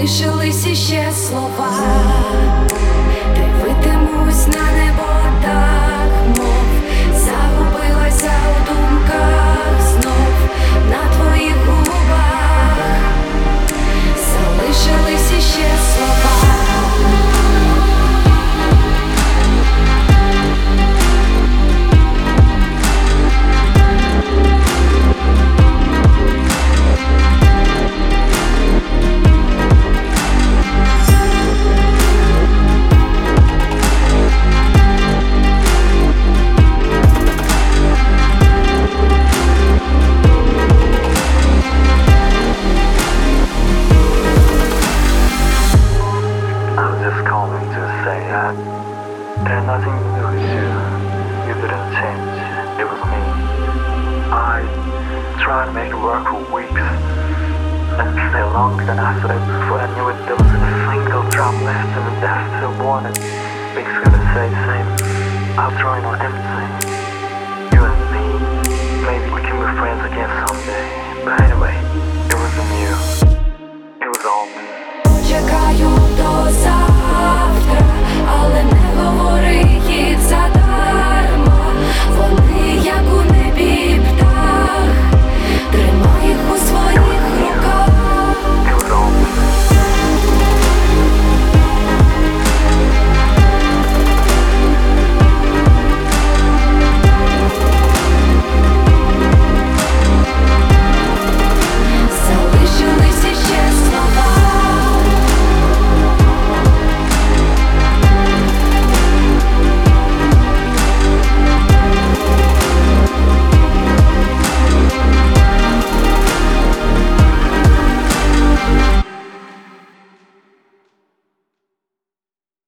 залишились іще слова. Дивитимусь на небо так, мов загубилася у думках знов. На твоїх губах залишились іще слова. There's nothing new with you. You didn't change. It was me. I tried to make it work for weeks and stay longer than I said before I knew it. There wasn't a single drop left in the death still wanted. Weeks gonna say the same. I'll try on everything. You and me. Maybe we can be friends again someday. But anyway, it wasn't you. It was all me. Чекаю до